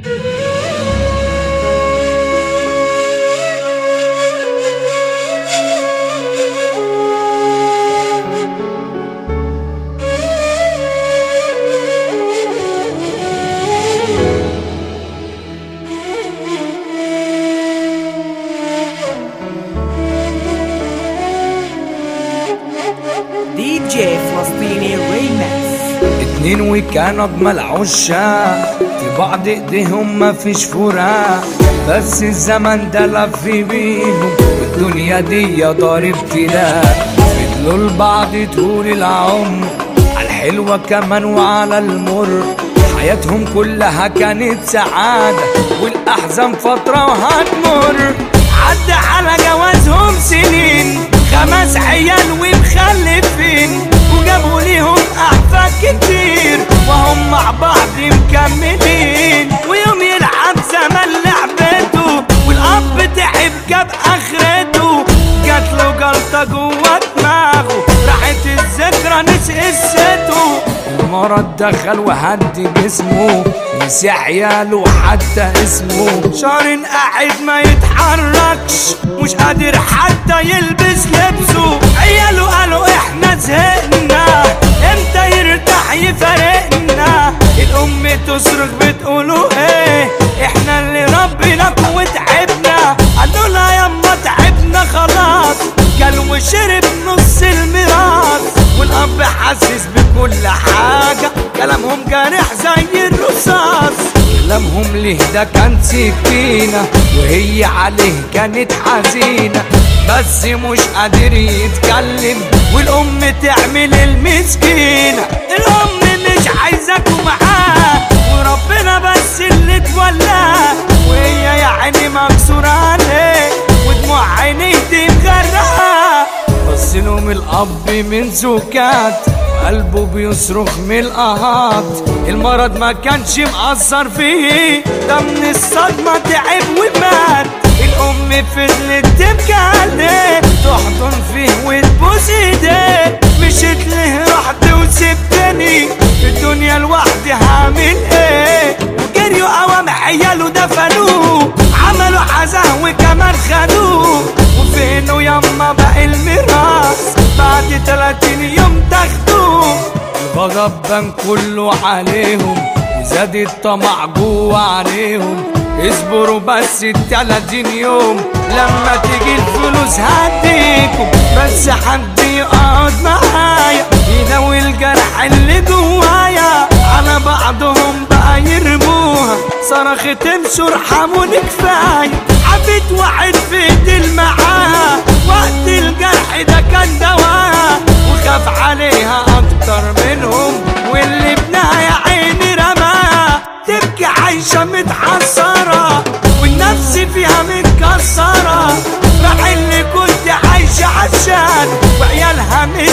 دي جي فلسطيني ريمكس. اتنين وكانوا اجمل عشاق في بعض ايديهم مفيش فراق، بس الزمن ده لف بيهم والدنيا دي دار ابتلاء. فضلوا لبعض طول العمر على الحلوة كمان وعلى المر، حياتهم كلها كانت سعادة والأحزان فترة وهتمر. عدى على جوازهم سنين، 5 عيال ومخلفين، وجابوا ليهم أحفاد كتير وهم مع بعض مكملين. ويوم يلعب زمن لعبته والأب تعب جاب آخرته، جاتله جلطة جوا دماغه راحت الذكرى نسي قصته. المرض دخل وهد جسمه نسي عياله حتى اسمه، شهر قاعد ما يتحركش مش قادر حتى يلبس لبسه. عياله قالوا احنا زهقنا امتى يرتاح يفارقنا. الام تصرخ بتقولوا ايه احنا اللي ربيناكم وتعبنا. قالوا لها يما تعبنا خلاص، كل وشرب نص الميراث. والاب حاسس بكل حاجة، كلامهم جارح زي الرصاص. كلامهم ليه ده كان سكينة وهي عليه كانت حزينة، بس مش قادر يتكلم والام تعمل المسكينة. الام مش عايزاكوا معاه وربنا بس اللي تولاه، وهي يا عيني مكسورة عليه ودموع عينيه دي مغرقة. بصلهم الاب من سكات قلبه بيصرخ من القهات، المرض ما كانش مأثر فيه ده من الصدمة تعب ومات. الأم فضلت تبكي عليه تحضن فيه وتبوس ايديه، مشيت له رحت وسبتني في الدنيا لوحدي هعمل ايه. وجريوا قوام عياله دفنوه عملوا حزاه وكمان خدوه. وفينه يما باقي الميراث بعد 30 يوم تاخدوه. الغضب بان كله عليهم وزاد الطمع جوه عليهم، اصبروا بس 30 يوم لما تيجي الفلوس هديكم. بس حد يقعد معايا يداوي الجرح اللي جوايا، على بعضهم بقى يرموها صرخت امشوا ارحموني كفايه. حبيت واحد في ايدي معاها وقت الجرح ده كان دواها، وخاف عليها اكتر منهم واللي ابنها يا عيني رماها. تبكي عايشة متحسرة والنفس فيها متكسرة، راح اللي كنت عايشة عشان وعيالها مش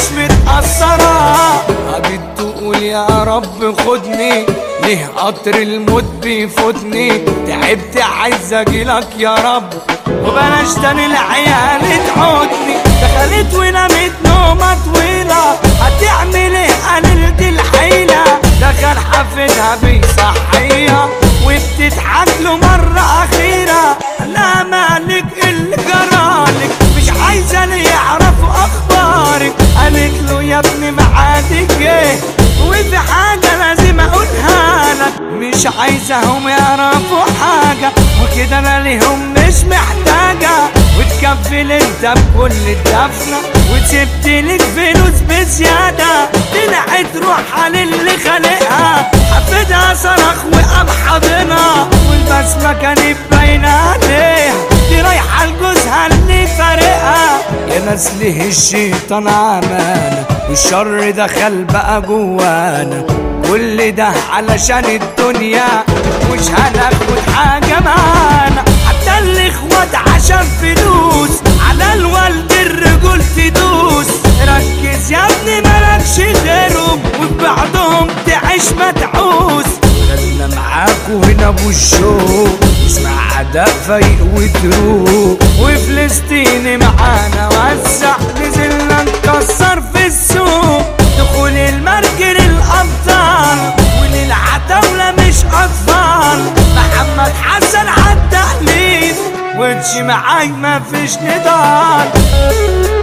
متأثرة. قعدت تقول يا رب خدني ليه قطر الموت بيفوتني، تعبت عايز اجيلك يا رب وبلاش تاني العيال تعودني. دخلت ونامت نومة طويلة هتعمل ايه قللت الحيلة. دخل حفيدها بيصحيها وبتضحك له مرة أخيرة، لا مالك اللي جرالك مش عايزة اللي يعرفوا أخبارك. قالت له يا ابني معادك ايه وفي حاجة لازم أقولها لك، مش عايزهم يعرفوا حاجة وكده أنا ليهم مش محتاجة. وتكفل انت بكل الدفنة وسبتلك فلوس بزيادة، طلعت روحها للي خلقها. حفيدها صرخ وقام حاضنها والبسمة كانت باينة عليها، دي رايحة لجوزها اللي فارقها. يا ناس ليه الشيطان عمانا والشر دخل بقى جوانا، كل ده علشان الدنيا مش هناخد حاجة معانا. حتى الاخوات عشان فلوس على الوالد الرجول تدوس. ركز يا ابني مالكش غيرهم وفي بعضهم تعيش متعوس. خلنا معاكوا هنا ابو الشوق اسمع عداء فايق وتروق، وفلسطيني معانا وسع نزلنا نكسر في السوق. دخول المركر الابطال وللعتاولة مش اطفال، محمد تمشي معاي مفيش نضال.